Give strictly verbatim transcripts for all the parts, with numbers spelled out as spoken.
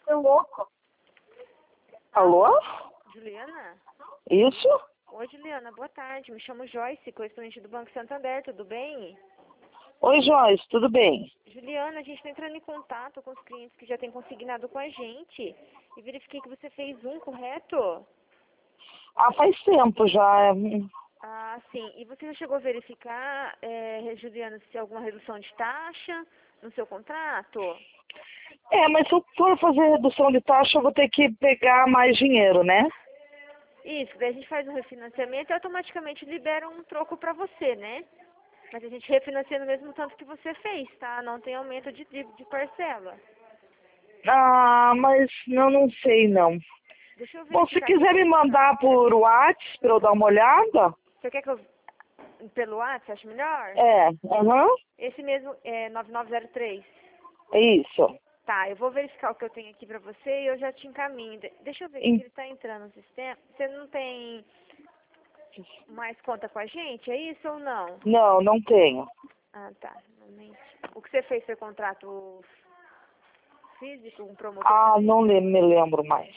é louco. Alô? Juliana? Isso? Oi, Juliana, boa tarde. Me chamo Joyce, correspondente do Banco Santander, tudo bem? Oi, Joyce, tudo bem? Juliana, a gente está entrando em contato com os clientes que já têm consignado com a gente e verifiquei que você fez um, correto? Ah, faz tempo já. Ah, sim. E você já chegou a verificar, é, Juliana, se há alguma redução de taxa no seu contrato? É, mas se eu for fazer redução de taxa, eu vou ter que pegar mais dinheiro, né? Isso, daí a gente faz um refinanciamento e automaticamente libera um troco para você, né? Mas a gente refinancia no mesmo tanto que você fez, tá? Não tem aumento de, de, de parcela. Ah, mas eu não sei, não. Deixa eu Bom, se verificar aqui quiser me como mandar tá. por WhatsApp para eu dar uma olhada. Você quer que eu... Pelo WhatsApp, você acha melhor? É, aham, Esse mesmo é nove nove zero três. é isso. Tá, eu vou verificar o que eu tenho aqui pra você e eu já te encaminho. De- Deixa eu ver aqui que Em- ele tá entrando no sistema. Você não tem mais conta com a gente, é isso ou não? Não, não tenho. Ah, tá. Um momento. O que você fez foi contrato físico, um promotor Ah, não físico? le- me lembro mais.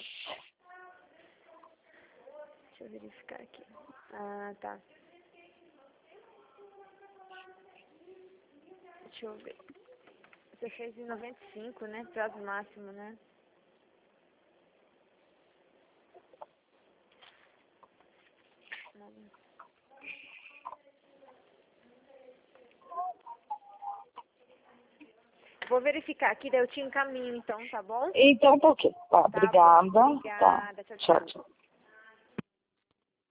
Deixa eu verificar aqui. Ah, tá. Deixa eu ver. Você fez em noventa e cinco, né? Prazo máximo, né? Vou verificar aqui, daí eu te encaminho então, tá bom? Então tá ok. Tá, Tá bom. obrigada. Tá, Obrigada. Tchau, tchau, tchau. tchau.